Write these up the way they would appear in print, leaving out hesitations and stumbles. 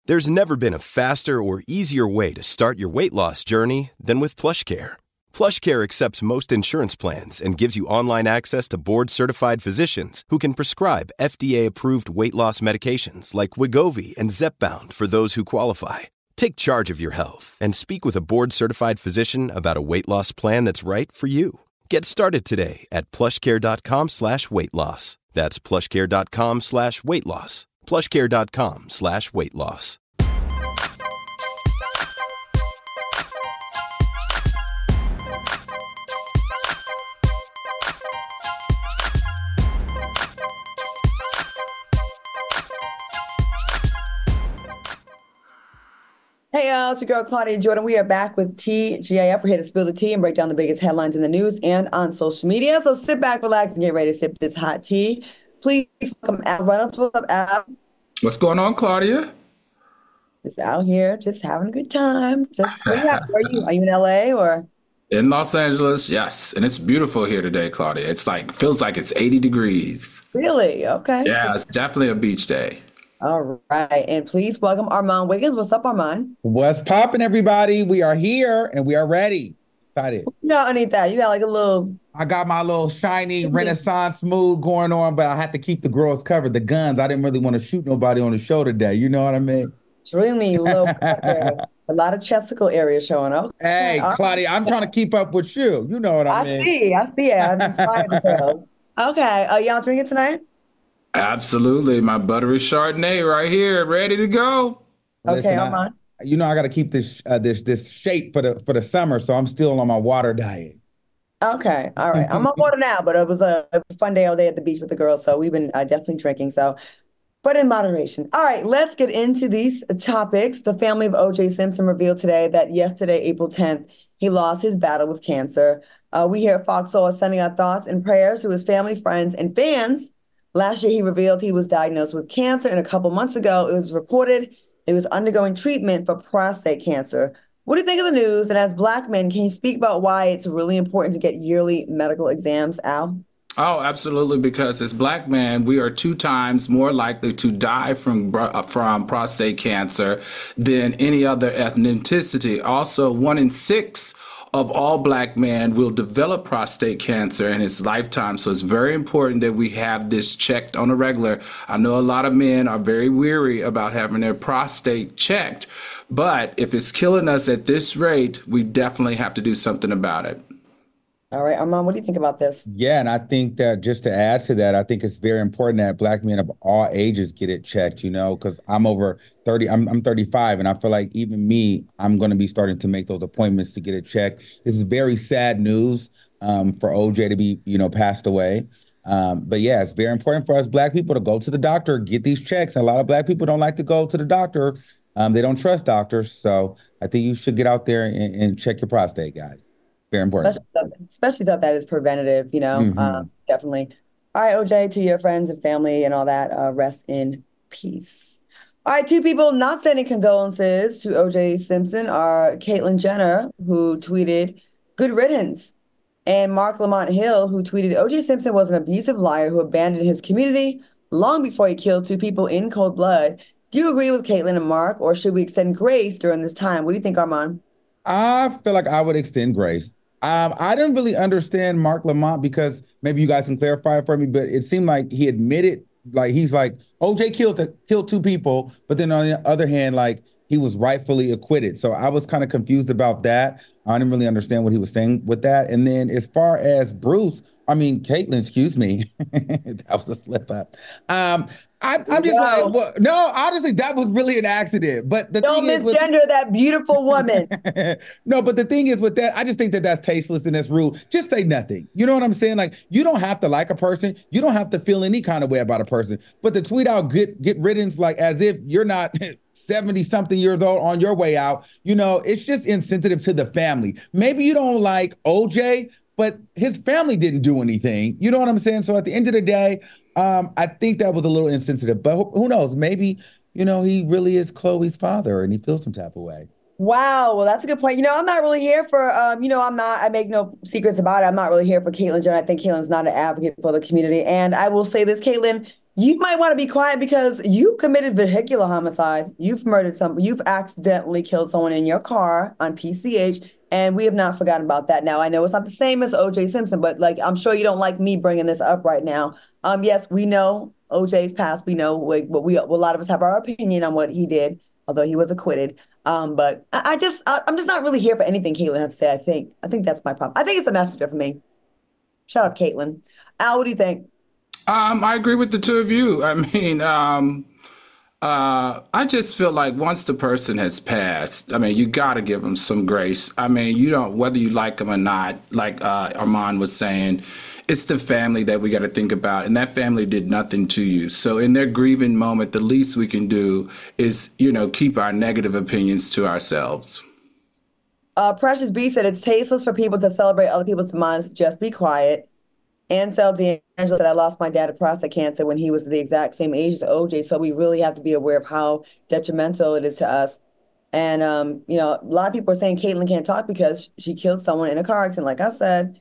There's never been a faster or easier way to start your weight loss journey than with PlushCare. PlushCare accepts most insurance plans and gives you online access to board-certified physicians who can prescribe FDA-approved weight loss medications like Wegovy and Zepbound for those who qualify. Take charge of your health and speak with a board-certified physician about a weight loss plan that's right for you. Get started today at plushcare.com/weight loss. That's plushcare.com/weight loss. plushcare.com/weight loss. Hey, y'all, it's your girl, Claudia Jordan. We are back with TGIF. We're here to spill the tea and break down the biggest headlines in the news and on social media. So sit back, relax, and get ready to sip this hot tea. Please welcome Al Reynolds. What's up, Al? What's going on, Claudia? Just out here, just having a good time. Just where you at? Where are you? Are you in LA or? In Los Angeles, yes. And it's beautiful here today, Claudia. It's like, feels like it's 80 degrees. Really? Okay. Yeah, it's definitely a beach day. All right. And please welcome Armand Wiggins. What's up, Armand? What's poppin', everybody? We are here and we are ready. Excited. No, I need that. You got like a little... I got my little shiny Renaissance mood going on, but I had to keep the girls covered. The guns, I didn't really want to shoot nobody on the show today. You know what I mean? It's really low. A lot of chesticle area showing up. Hey, Claudia, I'm trying to keep up with you. You know what I mean? I see it. I'm inspired the girls. Okay. Y'all drinking tonight? Absolutely. My buttery Chardonnay right here, ready to go. Okay, Armand. I got to keep this this shape for the summer, so I'm still on my water diet. Okay, all right. I'm on water now, but it was a fun day all day at the beach with the girls, so we've been definitely drinking. So, but in moderation. All right, let's get into these topics. The family of O.J. Simpson revealed today that yesterday, April 10th, he lost his battle with cancer. We here at Fox Soul are sending our thoughts and prayers to his family, friends, and fans. Last year, he revealed he was diagnosed with cancer, and a couple months ago, it was reported he was undergoing treatment for prostate cancer. What do you think of the news? And as Black men, can you speak about why it's really important to get yearly medical exams, Al? Oh, absolutely, because as Black men, we are 2 times more likely to die from prostate cancer than any other ethnicity. Also, 1 in 6 of all Black men will develop prostate cancer in his lifetime. So it's very important that we have this checked on a regular. I know a lot of men are very weary about having their prostate checked, but if it's killing us at this rate, we definitely have to do something about it. All right, Armand, what do you think about this? Yeah, and I think that just to add to that, I think it's very important that Black men of all ages get it checked, because I'm over 30, I'm 35, and I feel like even me, I'm going to be starting to make those appointments to get it checked. This is very sad news for OJ to be, passed away. But yeah, it's very important for us Black people to go to the doctor, get these checks. And a lot of Black people don't like to go to the doctor. They don't trust doctors. So I think you should get out there and check your prostate, guys. Very important. Especially that is preventative, definitely. All right, OJ, to your friends and family and all that, rest in peace. All right, 2 people not sending condolences to OJ Simpson are Caitlyn Jenner, who tweeted, "Good riddance," and Mark Lamont Hill, who tweeted, "OJ Simpson was an abusive liar who abandoned his community long before he killed 2 people in cold blood." Do you agree with Caitlyn and Mark, or should we extend grace during this time? What do you think, Armand? I feel like I would extend grace. I didn't really understand Mark Lamont, because maybe you guys can clarify it for me, but it seemed like he admitted, like he's like, OJ killed 2 people, but then on the other hand, like he was rightfully acquitted. So I was kind of confused about that. I didn't really understand what he was saying with that. And then as far as Caitlyn, excuse me, that was a slip up. I'm just like, well, no, honestly, that was really an accident. But don't misgender that beautiful woman. No, but the thing is with that, I just think that that's tasteless and that's rude. Just say nothing. You know what I'm saying? Like, you don't have to like a person. You don't have to feel any kind of way about a person. But to tweet out get riddance, like as if you're not 70 something years old on your way out, it's just insensitive to the family. Maybe you don't like OJ, but his family didn't do anything. You know what I'm saying? So at the end of the day, I think that was a little insensitive, but who knows? Maybe, he really is Chloe's father and he feels some type of way. Wow. Well, that's a good point. I'm not really here for, I make no secrets about it. I'm not really here for Caitlyn Jenner. I think Caitlyn's not an advocate for the community. And I will say this, Caitlyn, You might want to be quiet because you committed vehicular homicide. You've accidentally killed someone in your car on PCH, and we have not forgotten about that. Now, I know it's not the same as OJ Simpson, but like, I'm sure you don't like me bringing this up right now. Yes, we know OJ's past. We know what a lot of us have our opinion on what he did, although he was acquitted. But I'm just not really here for anything Caitlyn has to say. I think that's my problem. I think it's a messenger for me. Shut up, Caitlyn. Al, what do you think? I agree with the two of you. I mean, I just feel like once the person has passed, I mean, you got to give them some grace. I mean, you don't, whether you like them or not, like Armand was saying, it's the family that we got to think about. And that family did nothing to you. So in their grieving moment, the least we can do is, keep our negative opinions to ourselves. Precious B said it's tasteless for people to celebrate other people's demise. Just be quiet. Ansel D'Angelo said, I lost my dad to prostate cancer when he was the exact same age as OJ. So we really have to be aware of how detrimental it is to us. And, a lot of people are saying Caitlyn can't talk because she killed someone in a car accident. Like I said,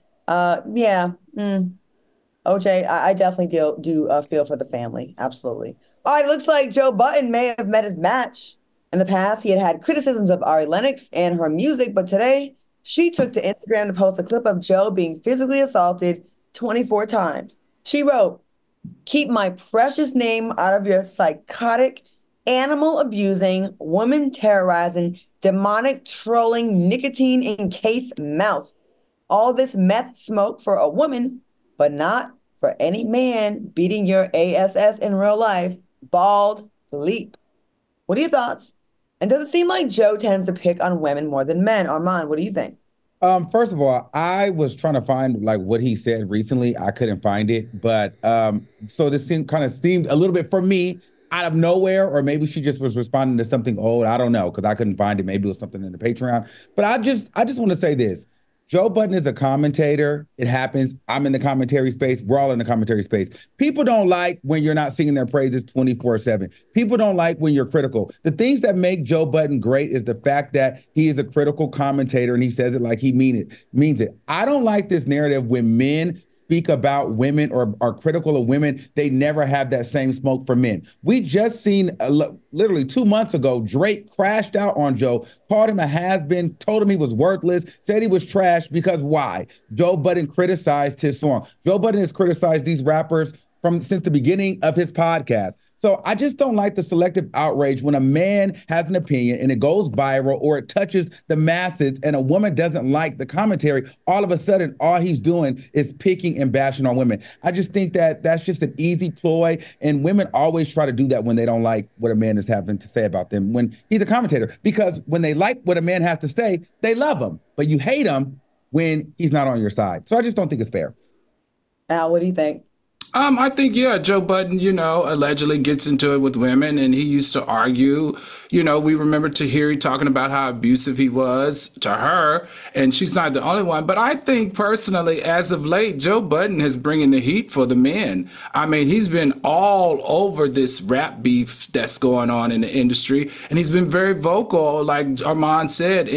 OJ, I definitely do feel for the family. Absolutely. All right, looks like Joe Budden may have met his match. In the past, he had criticisms of Ari Lennox and her music, but today she took to Instagram to post a clip of Joe being physically assaulted 24 times. She wrote, keep my precious name out of your psychotic, animal abusing, woman terrorizing, demonic trolling, nicotine encased mouth. All this meth smoke for a woman, but not for any man beating your ass in real life. Bald leap. What are your thoughts? And does it seem like Joe tends to pick on women more than men? Armand, what do you think? First of all, I was trying to find like what he said recently. I couldn't find it, but so this kind of seemed a little bit for me out of nowhere, or maybe she just was responding to something old. I don't know because I couldn't find it. Maybe it was something in the Patreon. But I just want to say this. Joe Budden is a commentator. It happens. I'm in the commentary space. We're all in the commentary space. People don't like when you're not singing their praises 24/7. People don't like when you're critical. The things that make Joe Budden great is the fact that he is a critical commentator and he says it like he means it. I don't like this narrative when men speak about women or are critical of women, they never have that same smoke for men. We just seen literally 2 months ago, Drake crashed out on Joe, called him a has-been, told him he was worthless, said he was trash because why? Joe Budden criticized his song. Joe Budden has criticized these rappers since the beginning of his podcast. So I just don't like the selective outrage when a man has an opinion and it goes viral or it touches the masses and a woman doesn't like the commentary. All of a sudden, all he's doing is picking and bashing on women. I just think that that's just an easy ploy. And women always try to do that when they don't like what a man is having to say about them when he's a commentator. Because when they like what a man has to say, they love him. But you hate him when he's not on your side. So I just don't think it's fair. Al, what do you think? I think, Joe Budden, allegedly gets into it with women, and he used to argue. We remember Tahiri talking about how abusive he was to her, and she's not the only one. But I think personally, as of late, Joe Budden is bringing the heat for the men. I mean, he's been all over this rap beef that's going on in the industry, and he's been very vocal, like Armand said,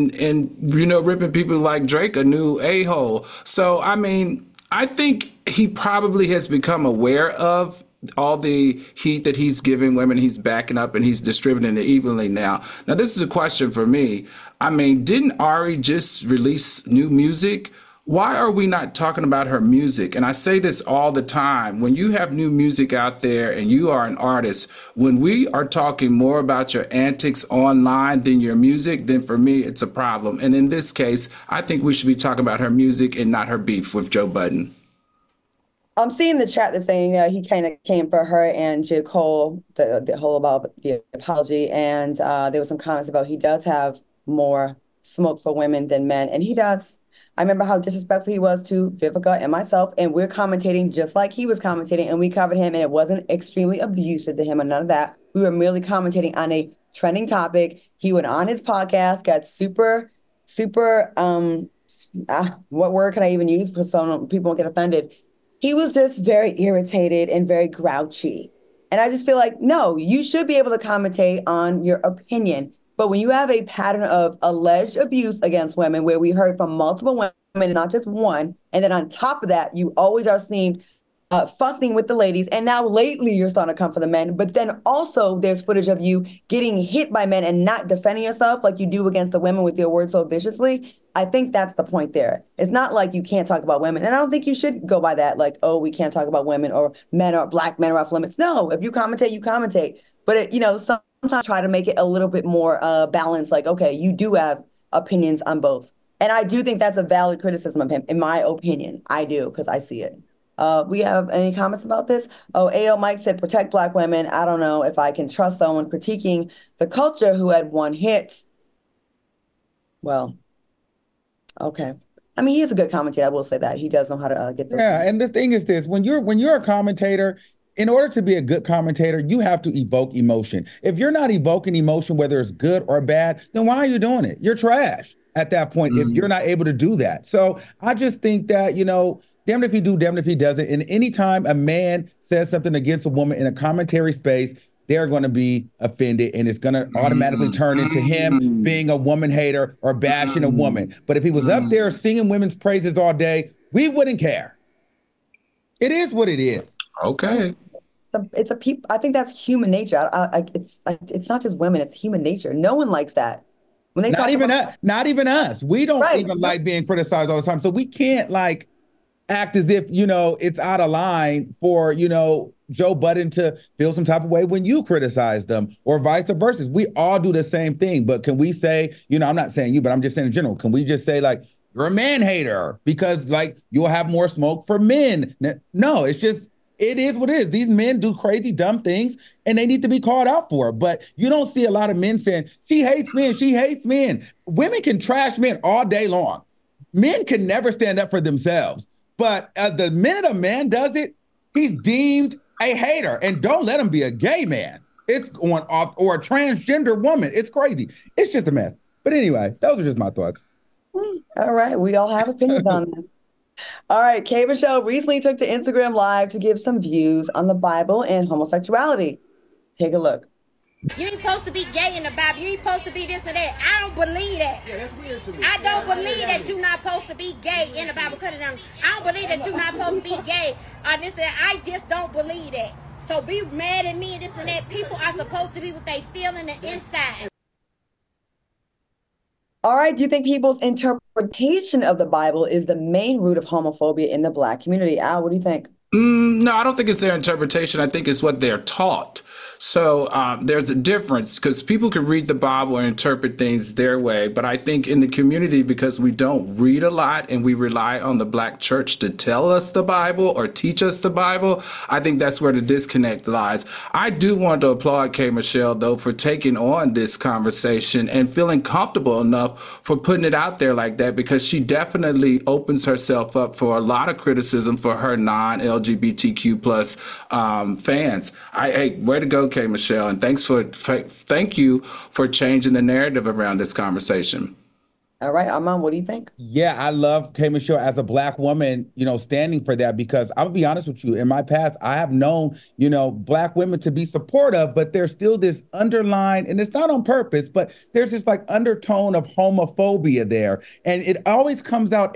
in ripping people like Drake a new a-hole. So, I mean, I think he probably has become aware of all the heat that he's giving women. He's backing up and he's distributing it evenly now. Now, this is a question for me. I mean, didn't Ari just release new music? Why are we not talking about her music? And I say this all the time. When you have new music out there and you are an artist, when we are talking more about your antics online than your music, then for me, it's a problem. And in this case, I think we should be talking about her music and not her beef with Joe Budden. I'm seeing the chat that's saying he kind of came for her and J. Cole, the whole about the apology. And there was some comments about he does have more smoke for women than men. And he does. I remember how disrespectful he was to Vivica and myself. And we're commentating just like he was commentating. And we covered him. And it wasn't extremely abusive to him or none of that. We were merely commentating on a trending topic. He went on his podcast, got super, what word can I even use so people won't get offended? He was just very irritated and very grouchy. And I just feel like, no, you should be able to commentate on your opinion. But when you have a pattern of alleged abuse against women, where we heard from multiple women, not just one, and then on top of that, you always are seen fussing with the ladies, and now lately you're starting to come for the men. But then also there's footage of you getting hit by men and not defending yourself like you do against the women with your words so viciously. I think that's the point there. It's not like you can't talk about women, and I don't think you should go by that. Like, oh, we can't talk about women or men or black men are off limits. No, if you commentate, you commentate. But sometimes try to make it a little bit more balanced. Like, okay, you do have opinions on both, and I do think that's a valid criticism of him, in my opinion. I do, because I see it. We have any comments about this? Oh, AO Mike said, protect Black women. I don't know if I can trust someone critiquing the culture who had one hit. Well, okay. I mean, he is a good commentator. I will say that. He does know how to get those. Yeah, and the thing is this, when you're a commentator, in order to be a good commentator, you have to evoke emotion. If you're not evoking emotion, whether it's good or bad, then why are you doing it? You're trash at that point if you're not able to do that. So I just think that, damned if he do, damned if he doesn't. And anytime a man says something against a woman in a commentary space, they're going to be offended, and it's going to automatically turn into him being a woman hater or bashing a woman. But if he was up there singing women's praises all day, we wouldn't care. It is what it is. Okay. It's a people. I think that's human nature. It's not just women. It's human nature. No one likes that. When they not even us. We don't even like being criticized all the time. So we can't act as if, it's out of line for, Joe Budden to feel some type of way when you criticize them or vice versa. We all do the same thing. But can we say, I'm not saying you, but I'm just saying in general, can we just say you're a man hater because you'll have more smoke for men? No, it's just, it is what it is. These men do crazy, dumb things, and they need to be called out for it. But you don't see a lot of men saying, she hates men, she hates men. Women can trash men all day long. Men can never stand up for themselves. But the minute a man does it, he's deemed a hater. And don't let him be a gay man. It's going off, or a transgender woman. It's crazy. It's just a mess. But anyway, those are just my thoughts. All right. We all have opinions on this. All right. K. Michelle recently took to Instagram Live to give some views on the Bible and homosexuality. Take a look. You ain't supposed to be gay in the Bible. You ain't supposed to be this and that. I don't believe that. Yeah, that's weird to me. I don't believe that you're not supposed to be gay in the Bible. Cut it down. I don't believe that you're not supposed to be gay or this and that. I just don't believe that. So be mad at me and this and that. People are supposed to be what they feel in the inside. All right. Do you think people's interpretation of the Bible is the main root of homophobia in the Black community? Al, what do you think? No, I don't think it's their interpretation. I think it's what they're taught. So there's a difference because people can read the Bible and interpret things their way. But I think in the community, because we don't read a lot and we rely on the Black church to tell us the Bible or teach us the Bible, I think that's where the disconnect lies. I do want to applaud K. Michelle, though, for taking on this conversation and feeling comfortable enough for putting it out there like that, because she definitely opens herself up for a lot of criticism for her non-LGBTQ plus fans. Hey, way to go, K. Michelle, and thank you for changing the narrative around this conversation. All right, Armand, what do you think? Yeah, I love K. Michelle as a Black woman, standing for that, because I'll be honest with you, in my past, I have known, Black women to be supportive, but there's still this underlying, and it's not on purpose, but there's this undertone of homophobia there. And it always comes out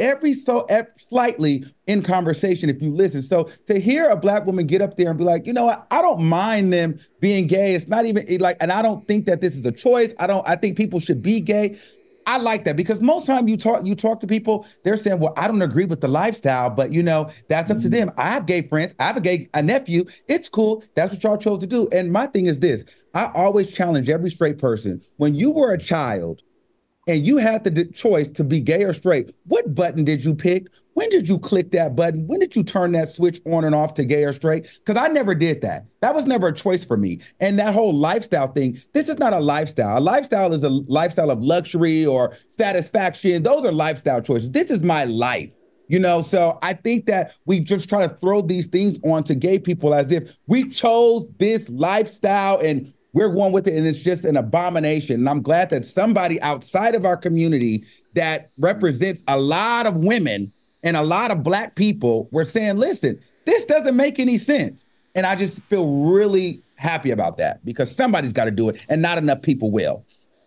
slightly in conversation if you listen. So to hear a Black woman get up there and be like, I don't mind them being gay. It's not even and I don't think that this is a choice. I think people should be gay. I like that, because most time you talk to people, they're saying, well, I don't agree with the lifestyle, but that's up to them. I have gay friends. I have a nephew. It's cool. That's what y'all chose to do. And my thing is this, I always challenge every straight person. When you were a child and you had the choice to be gay or straight, what button did you pick? When did you click that button? When did you turn that switch on and off to gay or straight? Because I never did that. That was never a choice for me. And that whole lifestyle thing, this is not a lifestyle. A lifestyle is a lifestyle of luxury or satisfaction. Those are lifestyle choices. This is my life. So I think that we just try to throw these things onto gay people as if we chose this lifestyle and we're going with it, and it's just an abomination. And I'm glad that somebody outside of our community that represents a lot of women and a lot of Black people were saying, listen, this doesn't make any sense. And I just feel really happy about that, because somebody's got to do it, and not enough people will.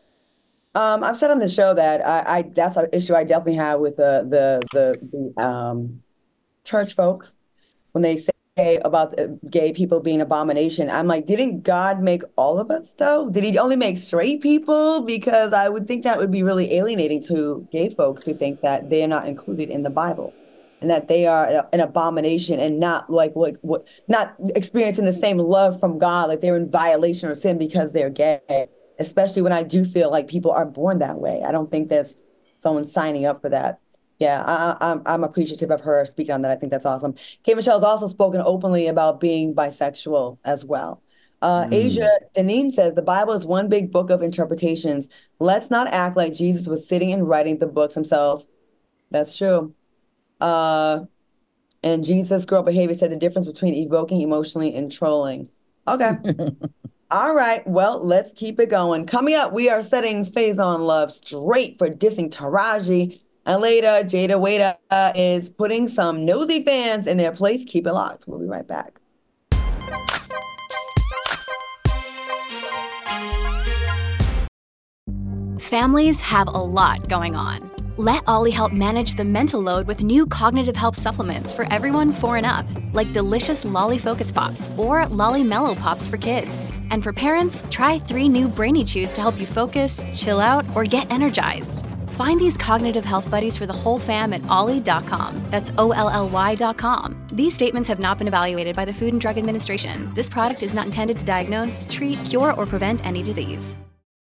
I've said on the show that that's an issue I definitely have with the church folks when they say about gay people being abomination. I'm like, didn't God make all of us though? Did he only make straight people? Because I would think that would be really alienating to gay folks to think that they are not included in the Bible and that they are an abomination and not what not experiencing the same love from God, like they're in violation or sin because they're gay. Especially when I do feel like people are born that way. I don't think there's someone signing up for that. Yeah, I'm appreciative of her speaking on that. I think that's awesome. K. Michelle's also spoken openly about being bisexual as well. Asia Deneen says the Bible is one big book of interpretations. Let's not act like Jesus was sitting and writing the books himself. That's true. And Jesus' girl behavior said the difference between evoking emotionally and trolling. Okay. All right, well, let's keep it going. Coming up, we are setting Faison Love straight for dissing Taraji. And later, Jada Waiter is putting some nosy fans in their place. Keep it locked. We'll be right back. Families have a lot going on. Let Ollie help manage the mental load with new cognitive help supplements for everyone 4 and up, like delicious Lolly Focus Pops or Lolly Mellow Pops for kids. And for parents, try 3 new Brainy Chews to help you focus, chill out, or get energized. Find these cognitive health buddies for the whole fam at ollie.com. That's OLLY.com. These statements have not been evaluated by the Food and Drug Administration. This product is not intended to diagnose, treat, cure, or prevent any disease.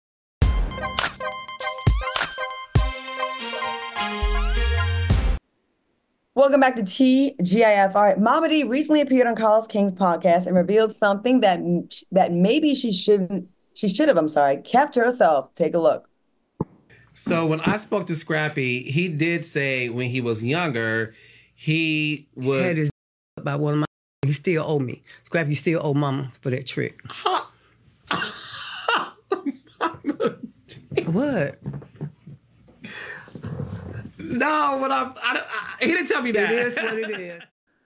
Welcome back to TGIF. All right, Mama D recently appeared on Carlos King's podcast and revealed something that maybe she should have kept to herself. Take a look. So when I spoke to Scrappy, he did say when he was younger, he would had his by one of my. He still owe me. Scrappy, you still owe Mama for that trick. What? No, but he didn't tell me that. It is what it is.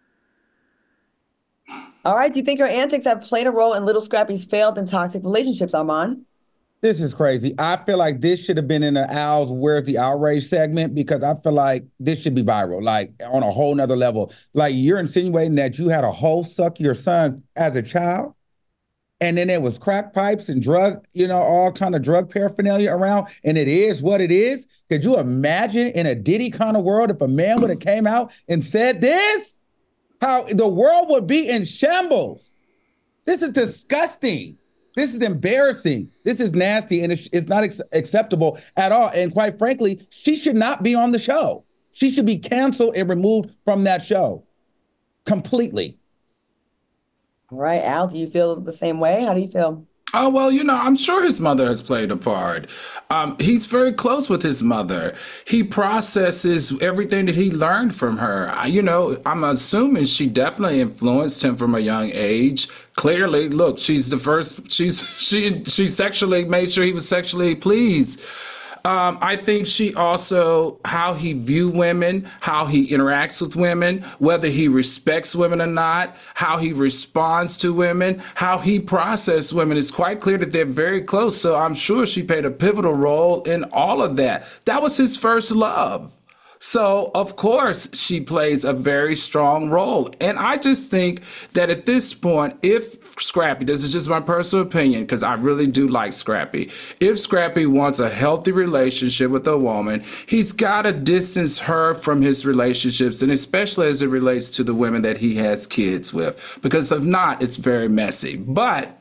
All right. Do you think her antics have played a role in Little Scrappy's failed and toxic relationships, Armand? This is crazy. I feel like this should have been in the Al's Where's the Outrage segment because I feel like this should be viral, like on a whole nother level. Like you're insinuating that you had a hoe suck your son as a child, and then there was crack pipes and drug, all kind of drug paraphernalia around, and it is what it is. Could you imagine in a Diddy kind of world if a man would have came out and said this? How the world would be in shambles. This is disgusting. This is embarrassing. This is nasty, and it's not acceptable at all. And quite frankly, she should not be on the show. She should be canceled and removed from that show completely. All right, Al, do you feel the same way? How do you feel? Oh, well, I'm sure his mother has played a part. He's very close with his mother. He processes everything that he learned from her. I'm assuming she definitely influenced him from a young age. Clearly, look, she's the first, she sexually made sure he was sexually pleased. I think she also, how he views women, how he interacts with women, whether he respects women or not, how he responds to women, how he processes women. It's quite clear that they're very close. So I'm sure she played a pivotal role in all of that. That was his first love. So, of course, she plays a very strong role. And I just think that at this point, if Scrappy, this is just my personal opinion, because I really do like Scrappy, if Scrappy wants a healthy relationship with a woman, he's got to distance her from his relationships, and especially as it relates to the women that he has kids with, because if not, it's very messy. But,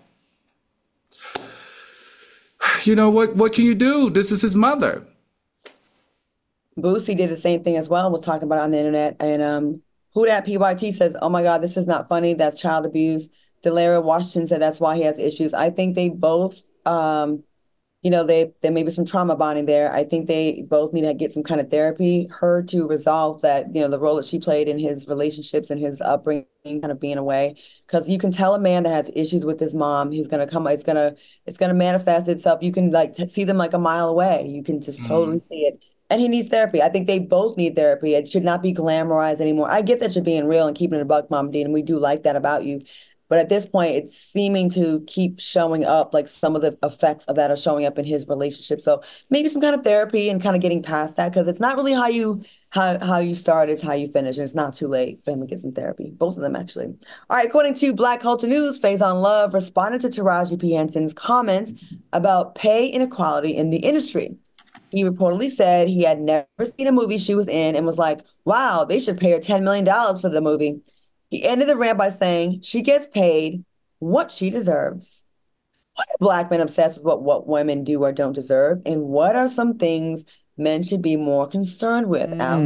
what can you do? This is his mother. Boosie did the same thing as well, was talking about it on the internet. And Who Dat PYT says, oh my God, this is not funny. That's child abuse. Delara Washington said that's why he has issues. I think they both, there may be some trauma bonding there. I think they both need to get some kind of therapy. Her to resolve that, the role that she played in his relationships and his upbringing kind of being away. Because you can tell a man that has issues with his mom, he's going to come, it's going to manifest itself. You can see them like a mile away. You can just totally see it. And he needs therapy. I think they both need therapy. It should not be glamorized anymore. I get that you're being real and keeping it a buck, Mama D, and we do like that about you. But at this point, it's seeming to keep showing up, like some of the effects of that are showing up in his relationship. So maybe some kind of therapy and kind of getting past that, because it's not really how you start, it's how you finish. And it's not too late for him to get some therapy. Both of them, actually. All right, according to Black Culture News, Faison Love responded to Taraji P. Henson's comments about pay inequality in the industry. He reportedly said he had never seen a movie she was in and was like, wow, they should pay her $10 million for the movie. He ended the rant by saying she gets paid what she deserves. Why are Black men obsessed with what women do or don't deserve? And what are some things men should be more concerned with, Al?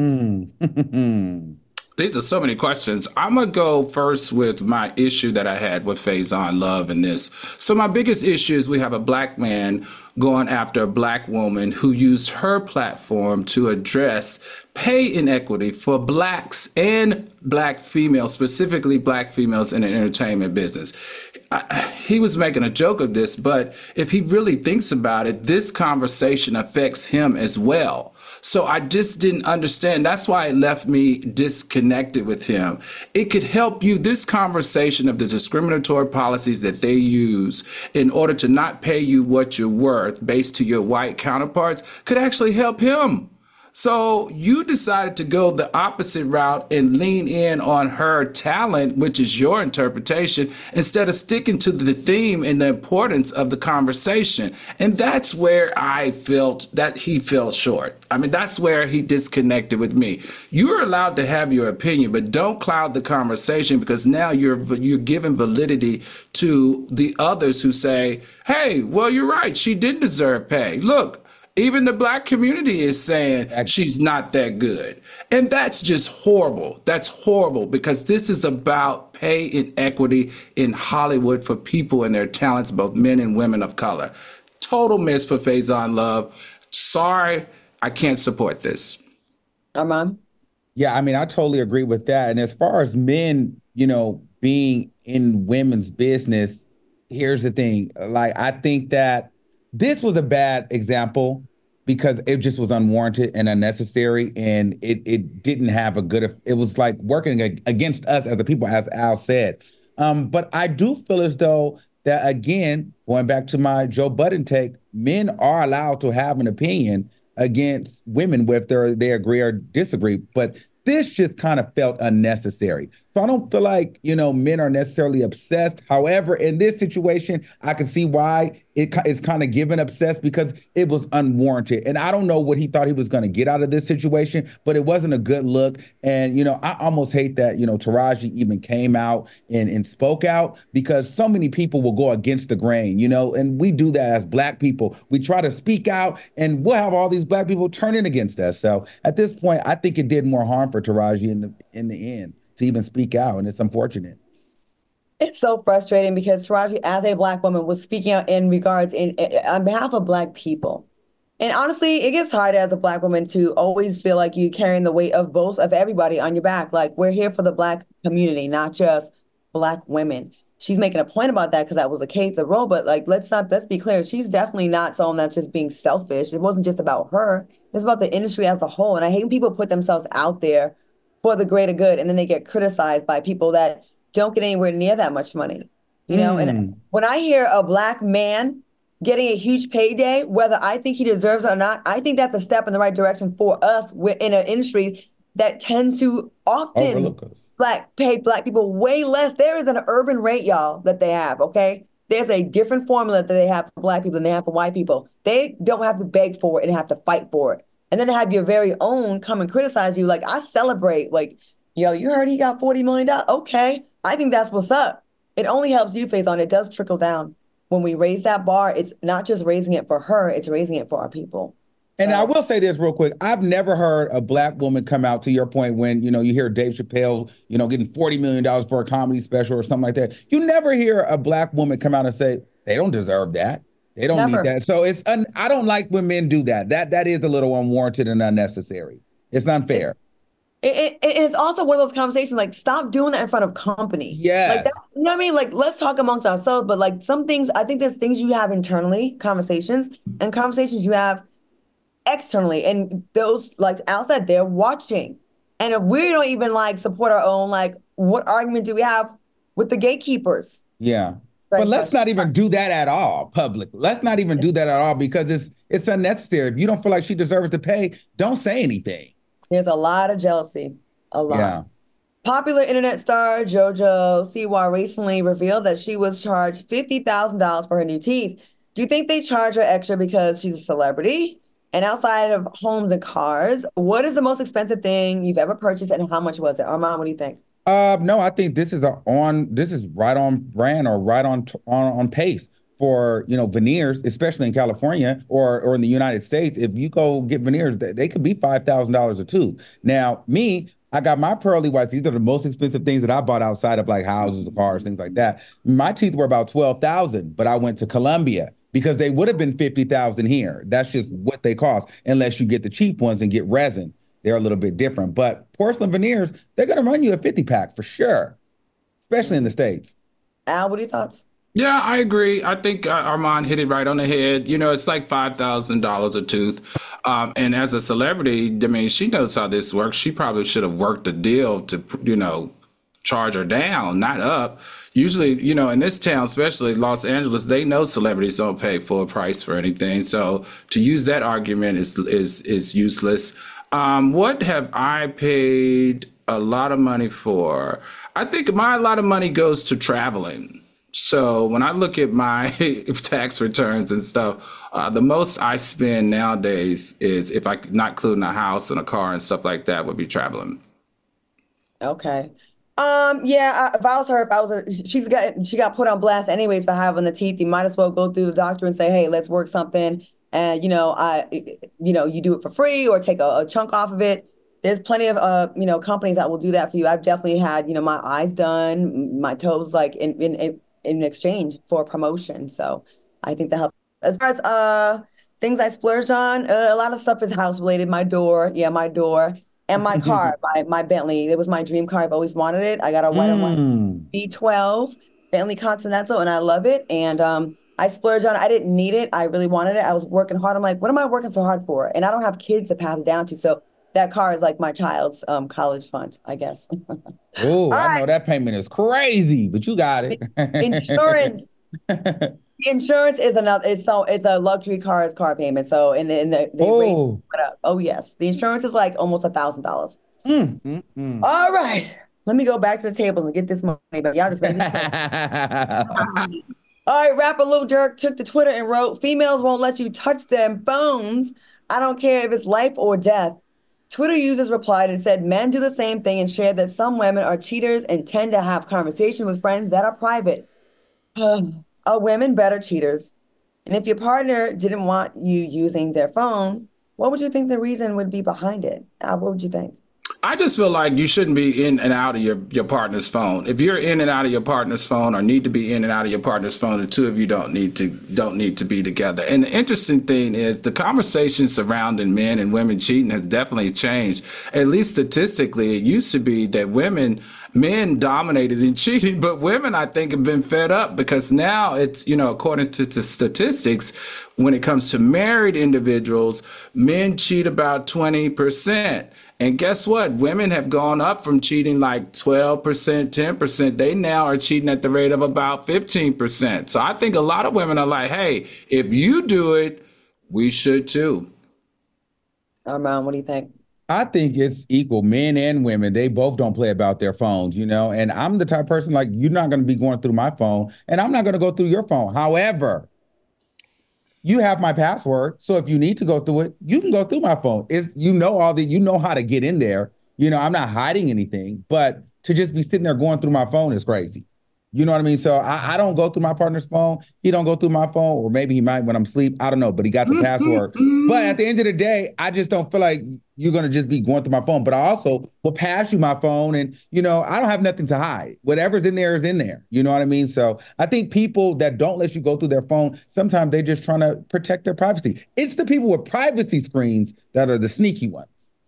These are so many questions. I'm going to go first with my issue that I had with Faison Love in this. So my biggest issue is we have a Black man going after a Black woman who used her platform to address pay inequity for Blacks and Black females, specifically Black females in the entertainment business. He was making a joke of this, but if he really thinks about it, this conversation affects him as well. So I just didn't understand. That's why it left me disconnected with him. It could help you. This conversation of the discriminatory policies that they use in order to not pay you what you're worth based to your white counterparts could actually help him. So you decided to go the opposite route and lean in on her talent, which is your interpretation, instead of sticking to the theme and the importance of the conversation. And that's where I felt that he fell short. I mean, that's where he disconnected with me. You're allowed to have your opinion, but don't cloud the conversation, because now you're giving validity to the others who say, hey, well, you're right. She didn't deserve pay. Look, even the Black community is saying she's not that good. And that's just horrible. That's horrible, because this is about pay inequity in Hollywood for people and their talents, both men and women of color. Total miss for Faison Love. Sorry, I can't support this. Armand? Yeah, I mean, I totally agree with that. And as far as men, being in women's business, here's the thing. Like, I think that this was a bad example because it just was unwarranted and unnecessary, and it didn't have a good, it was like working against us as the people, as Al said. But I do feel as though that, again, going back to my Joe Budden take, men are allowed to have an opinion against women, whether they agree or disagree. But this just kind of felt unnecessary. So I don't feel like, men are necessarily obsessed. However, in this situation, I can see why it is kind of given obsessed, because it was unwarranted. And I don't know what he thought he was going to get out of this situation, but it wasn't a good look. And, I almost hate that, Taraji even came out and spoke out, because so many people will go against the grain, and we do that as Black people. We try to speak out, and we'll have all these Black people turning against us. So at this point, I think it did more harm for Taraji in the end to even speak out, and it's unfortunate. It's so frustrating, because Taraji, as a Black woman, was speaking out in regards on behalf of Black people. And honestly, it gets hard as a Black woman to always feel like you're carrying the weight of both of everybody on your back. Like, we're here for the Black community, not just Black women. She's making a point about that because that was the case, the role. But like, let's be clear. She's definitely not someone that's just being selfish. It wasn't just about her. It's about the industry as a whole. And I hate when people put themselves out there for the greater good, and then they get criticized by people that don't get anywhere near that much money. And when I hear a Black man getting a huge payday, whether I think he deserves it or not, I think that's a step in the right direction for us in an industry that tends to often pay Black people way less. There is an urban rate, y'all, that they have, okay? There's a different formula that they have for Black people than they have for white people. They don't have to beg for it and have to fight for it. And then to have your very own come and criticize you, like, I celebrate, like, yo, you heard he got $40 million? Okay, I think that's what's up. It only helps you, Faison. It does trickle down. When we raise that bar, it's not just raising it for her, it's raising it for our people. And I will say this real quick. I've never heard a Black woman come out, to your point, when, you hear Dave Chappelle, getting $40 million for a comedy special or something like that. You never hear a Black woman come out and say, they don't deserve that. They don't need that. So I don't like when men do that. That is a little unwarranted and unnecessary. It's unfair. It's also one of those conversations, like, stop doing that in front of company. Yeah. Like, you know what I mean? Like, let's talk amongst ourselves. But like, some things, I think there's things you have internally, conversations, and conversations you have externally. And those, like Al said, they're watching. And if we don't even like support our own, like, what argument do we have with the gatekeepers. Yeah. Right, But let's not even do that at all, public. Let's not even do that at all because it's unnecessary. If you don't feel like she deserves to pay, don't say anything. There's a lot of jealousy. A lot. Yeah. Popular internet star JoJo Siwa recently revealed that she was charged $50,000 for her new teeth. Do you think they charge her extra because she's a celebrity? And outside of homes and cars, what is the most expensive thing you've ever purchased and how much was it? Armand, what do you think? No, I think this is right on brand or right on pace for, veneers, especially in California or in the United States. If you go get veneers, they could be $5,000 a tooth. Now, I got my pearly whites. These are the most expensive things that I bought outside of like houses, cars, things like that. My teeth were about $12,000, but I went to Colombia because they would have been $50,000 here. That's just what they cost, unless you get the cheap ones and get resin. They're a little bit different. But porcelain veneers, they're going to run you a 50 pack for sure, especially in the States. Al, what are your thoughts? Yeah, I agree. I think Armand hit it right on the head. It's like $5,000 a tooth. And as a celebrity, I mean, she knows how this works. She probably should have worked a deal to, charge her down, not up. Usually, in this town, especially Los Angeles, they know celebrities don't pay full price for anything. So to use that argument is useless. What have I paid a lot of money for? I think a lot of money goes to traveling. So when I look at my tax returns and stuff, the most I spend nowadays is, if I not including a house and a car and stuff like that, would be traveling. Okay. Yeah, if I was her, she got put on blast anyways for having the teeth. You might as well go through the doctor and say, hey, let's work something. And, you do it for free or take a chunk off of it. There's plenty of, companies that will do that for you. I've definitely had, my eyes done, my toes, like in exchange for a promotion. So I think that helps. As far as things I splurged on, a lot of stuff is house related. My door, and my car, my Bentley. It was my dream car. I've always wanted it. I got a white and white V12 Bentley Continental, and I love it. And I splurged on it. I didn't need it. I really wanted it. I was working hard. I'm like, what am I working so hard for? And I don't have kids to pass it down to. So that car is like my child's college fund, I guess. Oh, I know that payment is crazy, but you got it. Insurance. Insurance is it's a luxury car payment. So the rate went up. Oh yes, the insurance is like almost $1,000. All right, let me go back to the tables and get this money. But y'all just made this. All right, rapper Lil Durk took to Twitter and wrote, "Females won't let you touch them phones. I don't care if it's life or death." Twitter users replied and said men do the same thing and shared that some women are cheaters and tend to have conversations with friends that are private. Are women better cheaters? And if your partner didn't want you using their phone, what would you think the reason would be behind it? What would you think? I just feel like you shouldn't be in and out of your partner's phone. If you're in and out of your partner's phone or need to be in and out of your partner's phone, the two of you don't need to be together. And the interesting thing is the conversation surrounding men and women cheating has definitely changed. At least statistically, it used to be that men dominated in cheating, but women, I think, have been fed up because now it's, according to statistics, when it comes to married individuals, men cheat about 20%. And guess what? Women have gone up from cheating like 12%, 10%. They now are cheating at the rate of about 15%. So I think a lot of women are like, hey, if you do it, we should too. Armand, what do you think? I think it's equal. Men and women, they both don't play about their phones, and I'm the type of person like, you're not going to be going through my phone and I'm not going to go through your phone. However, you have my password. So if you need to go through it, you can go through my phone. You know how to get in there. I'm not hiding anything, but to just be sitting there going through my phone is crazy. You know what I mean? So I don't go through my partner's phone. He don't go through my phone, or maybe he might when I'm asleep. I don't know, but he got the password. But at the end of the day, I just don't feel like you're going to just be going through my phone. But I also will pass you my phone and, I don't have nothing to hide. Whatever's in there is in there. You know what I mean? So I think people that don't let you go through their phone, sometimes they're just trying to protect their privacy. It's the people with privacy screens that are the sneaky ones.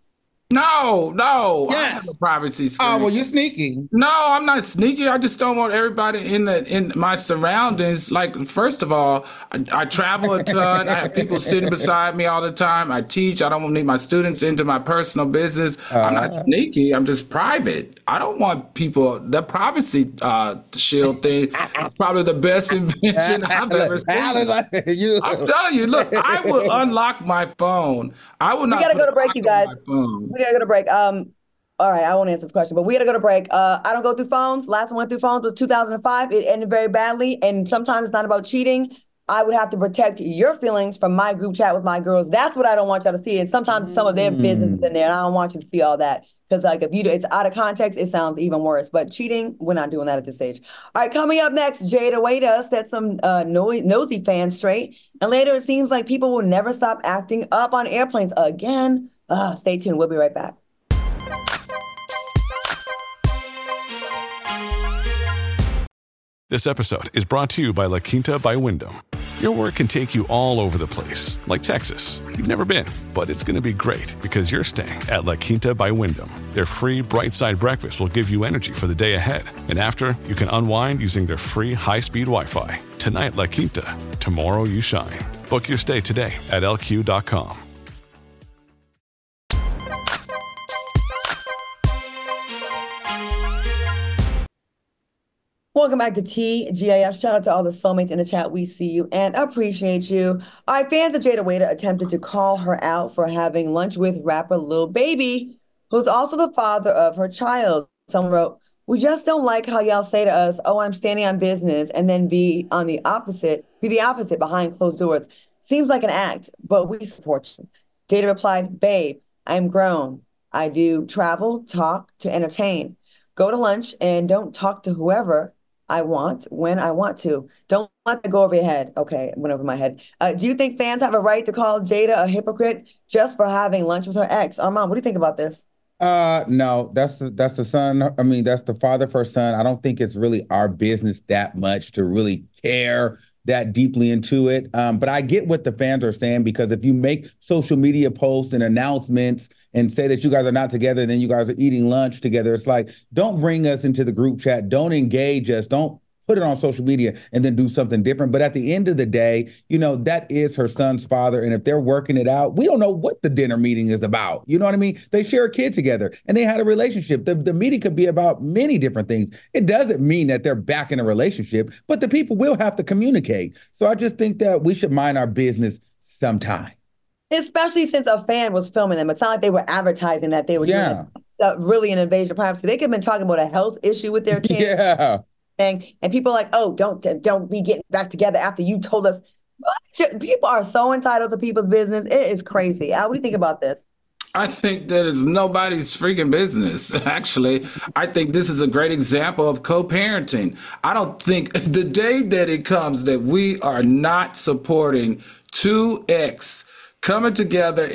No. Yes. I have a privacy screen. Oh, well, you're sneaky. No, I'm not sneaky. I just don't want everybody in my surroundings. Like, first of all, I travel a ton. I have people sitting beside me all the time. I teach. I don't need my students into my personal business. I'm not sneaky. I'm just private. I don't want people, the privacy shield thing is probably the best invention I've ever seen. I'm telling you, look, I will unlock my phone. I will not. We got to go to break, you guys. We got to go to break. All right, I won't answer this question, but we got to go to break. I don't go through phones. Last one went through phones was 2005. It ended very badly. And sometimes it's not about cheating. I would have to protect your feelings from my group chat with my girls. That's what I don't want y'all to see. And sometimes some of their business is in there, and I don't want you to see all that. Because like if it's out of context, it sounds even worse. But cheating, we're not doing that at this stage. All right, coming up next, Jada Waiter set some nosy fans straight. And later, it seems like people will never stop acting up on airplanes again. Stay tuned. We'll be right back. This episode is brought to you by La Quinta by Wyndham. Your work can take you all over the place, like Texas. You've never been, but it's going to be great because you're staying at La Quinta by Wyndham. Their free Bright Side breakfast will give you energy for the day ahead. And after, you can unwind using their free high-speed Wi-Fi. Tonight, La Quinta. Tomorrow, you shine. Book your stay today at lq.com. Welcome back to TGIF. Shout out to all the soulmates in the chat. We see you and appreciate you. All right, fans of Jada Waiter attempted to call her out for having lunch with rapper Lil Baby, who's also the father of her child. Someone wrote, "We just don't like how y'all say to us, oh, I'm standing on business, and then be the opposite behind closed doors. Seems like an act, but we support you." Jada replied, "Babe, I'm grown. I do travel, talk to entertain. Go to lunch and don't talk to whoever I want when I want to. Don't let that go over your head." Okay, it went over my head. Do you think fans have a right to call Jada a hypocrite just for having lunch with her ex? Armand, what do you think about this? No, that's the son. I mean, that's the father for her son. I don't think it's really our business that much to really care that deeply into it. But I get what the fans are saying, because if you make social media posts and announcements and say that you guys are not together, and then you guys are eating lunch together, it's like, don't bring us into the group chat. Don't engage us. Don't put it on social media and then do something different. But at the end of the day, that is her son's father. And if they're working it out, we don't know what the dinner meeting is about. You know what I mean? They share a kid together and they had a relationship. The meeting could be about many different things. It doesn't mean that they're back in a relationship, but the people will have to communicate. So I just think that we should mind our business sometime. Especially since a fan was filming them. It's not like they were advertising that they were doing really an invasion of privacy. They could have been talking about a health issue with their kid. Yeah. And people are like, oh, don't be getting back together after you told us. People are so entitled to people's business. It is crazy. Al, what do you think about this? I think that it's nobody's freaking business. Actually, I think this is a great example of co-parenting. I don't think the day that it comes that we are not supporting two ex coming together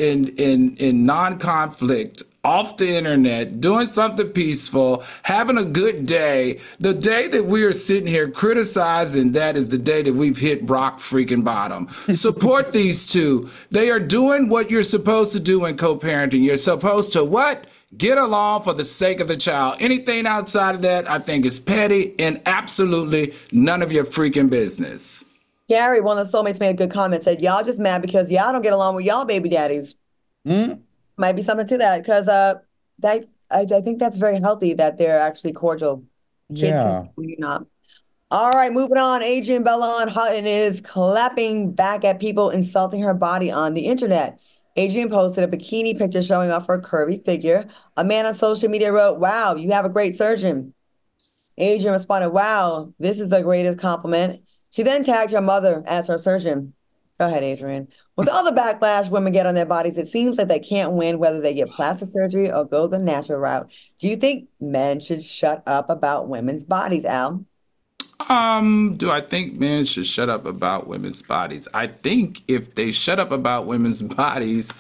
in non-conflict off the internet, doing something peaceful, having a good day. The day that we are sitting here criticizing that is the day that we've hit rock freaking bottom. Support these two. They are doing what you're supposed to do in co-parenting. You're supposed to what? Get along for the sake of the child. Anything outside of that, I think, is petty and absolutely none of your freaking business. Gary, one of the soulmates, made a good comment, said, y'all just mad because y'all don't get along with y'all baby daddies. Might be something to that, because I think that's very healthy that they're actually cordial. Yeah. Kids not. All right, moving on. Adrienne Bellon Hutton is clapping back at people insulting her body on the internet. Adrienne posted a bikini picture showing off her curvy figure. A man on social media wrote, "Wow, you have a great surgeon." Adrienne responded, "Wow, this is the greatest compliment." She then tagged her mother as her surgeon. Go ahead, Adrienne. With all the backlash women get on their bodies, it seems like they can't win whether they get plastic surgery or go the natural route. Do you think men should shut up about women's bodies, Al? Do I think men should shut up about women's bodies? I think if they shut up about women's bodies,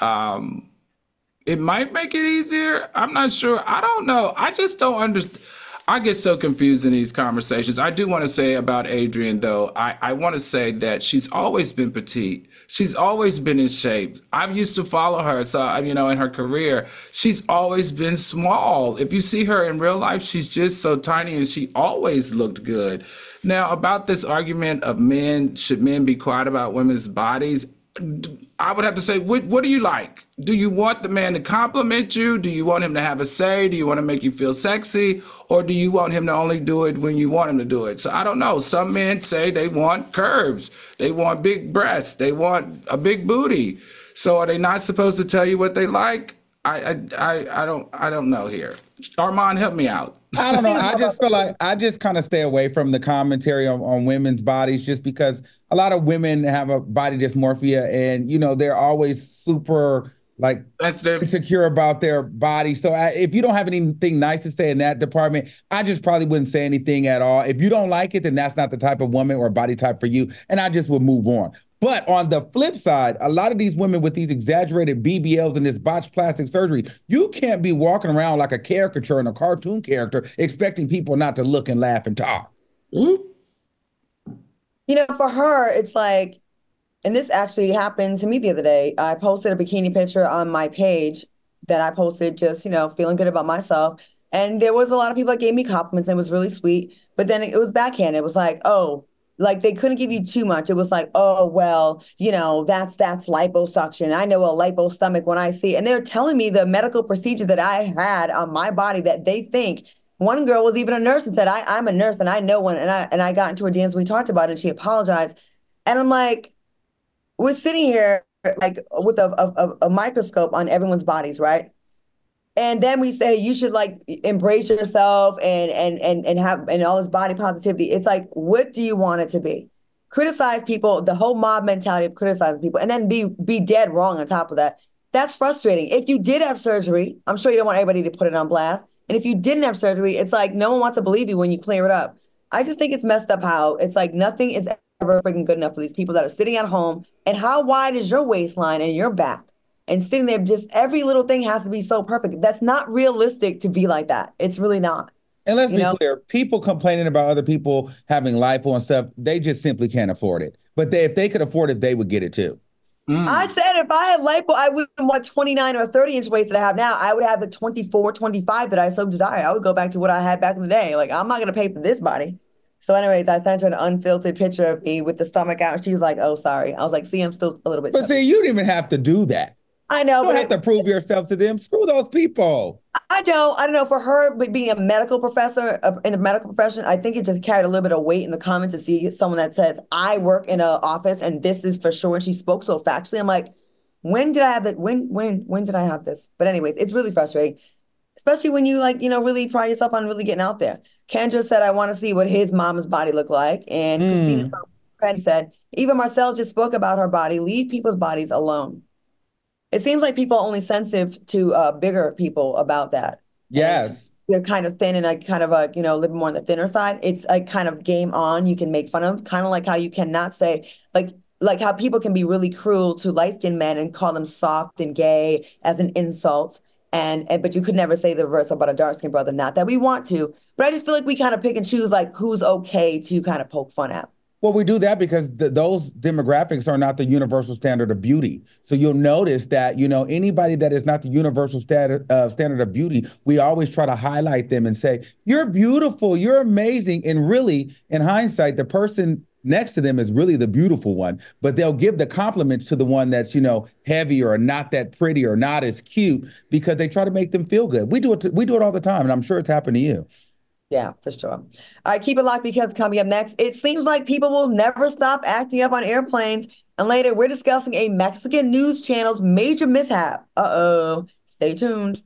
it might make it easier. I'm not sure. I don't know. I just don't understand. I get so confused in these conversations. I do want to say about Adrienne, though, I want to say that she's always been petite. She's always been in shape. I used to follow her, so, in her career, she's always been small. If you see her in real life, she's just so tiny, and she always looked good. Now, about this argument of should men be quiet about women's bodies? I would have to say, what do you like? Do you want the man to compliment you? Do you want him to have a say? Do you want to make you feel sexy? Or do you want him to only do it when you want him to do it? So I don't know. Some men say they want curves. They want big breasts. They want a big booty. So are they not supposed to tell you what they like? I don't know here. Armand, help me out. I don't know. I just feel like I just kind of stay away from the commentary on women's bodies just because a lot of women have a body dysmorphia and, they're always super like insecure about their body. So if you don't have anything nice to say in that department, I just probably wouldn't say anything at all. If you don't like it, then that's not the type of woman or body type for you. And I just would move on. But on the flip side, a lot of these women with these exaggerated BBLs and this botched plastic surgery, you can't be walking around like a caricature and a cartoon character expecting people not to look and laugh and talk. For her, it's like, and this actually happened to me the other day. I posted a bikini picture on my page that I posted just, feeling good about myself. And there was a lot of people that gave me compliments and it was really sweet. But then it was backhand. It was like, oh, like they couldn't give you too much. It was like, oh, well, that's liposuction. I know a lipo stomach when I see it. And they're telling me the medical procedures that I had on my body that they think. One girl was even a nurse and said, I'm a nurse and I know one. And I got into her DMs. We talked about it and she apologized. And I'm like, we're sitting here like with a microscope on everyone's bodies, right? And then we say you should like embrace yourself and have all this body positivity. It's like, what do you want it to be? Criticize people, the whole mob mentality of criticizing people, and then be dead wrong on top of that. That's frustrating. If you did have surgery, I'm sure you don't want everybody to put it on blast. And if you didn't have surgery, it's like no one wants to believe you when you clear it up. I just think it's messed up how it's like nothing is ever freaking good enough for these people that are sitting at home. And how wide is your waistline and your back? And sitting there, just every little thing has to be so perfect. That's not realistic to be like that. It's really not. And let's be clear, people complaining about other people having lipo and stuff, they just simply can't afford it. But if they could afford it, they would get it too. I said if I had lipo, I wouldn't want 29 or 30-inch waist that I have now. I would have the 24, 25 that I so desire. I would go back to what I had back in the day. Like, I'm not going to pay for this body. So anyways, I sent her an unfiltered picture of me with the stomach out. And she was like, oh, sorry. I was like, see, I'm still a little bit But see, you didn't even have to do that. I know. You don't have to prove yourself to them. Screw those people. I don't know. For her being a medical professor in the medical profession, I think it just carried a little bit of weight in the comments to see someone that says, I work in an office and this is for sure. And she spoke so factually. I'm like, when did I have that? When did I have this? But anyways, it's really frustrating, especially when you really pride yourself on really getting out there. Kendra said, I want to see what his mom's body looked like. And Christina said, Eva Marcel just spoke about her body. Leave people's bodies alone. It seems like people are only sensitive to bigger people about that. Yes. They're kind of thin and kind of a little more on the thinner side. It's a kind of game on you can make fun of, kind of like how you cannot say like how people can be really cruel to light-skinned men and call them soft and gay as an insult. But you could never say the reverse about a dark-skinned brother. Not that we want to, but I just feel like we kind of pick and choose like who's okay to kind of poke fun at. Well, we do that because those demographics are not the universal standard of beauty. So you'll notice that, anybody that is not the universal standard of beauty, we always try to highlight them and say, you're beautiful, you're amazing. And really, in hindsight, the person next to them is really the beautiful one, but they'll give the compliments to the one that's, heavier or not that pretty or not as cute because they try to make them feel good. We do it all the time, and I'm sure it's happened to you. Yeah, for sure. All right, keep it locked because coming up next, it seems like people will never stop acting up on airplanes. And later, we're discussing a Mexican news channel's major mishap. Uh-oh. Stay tuned.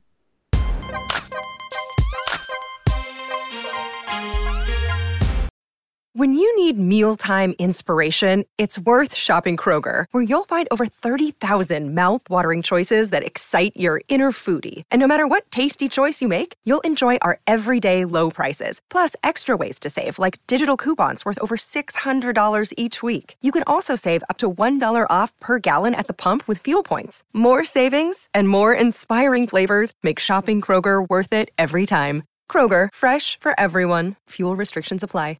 When you need mealtime inspiration, it's worth shopping Kroger, where you'll find over 30,000 mouth-watering choices that excite your inner foodie. And no matter what tasty choice you make, you'll enjoy our everyday low prices, plus extra ways to save, like digital coupons worth over $600 each week. You can also save up to $1 off per gallon at the pump with fuel points. More savings and more inspiring flavors make shopping Kroger worth it every time. Kroger, fresh for everyone. Fuel restrictions apply.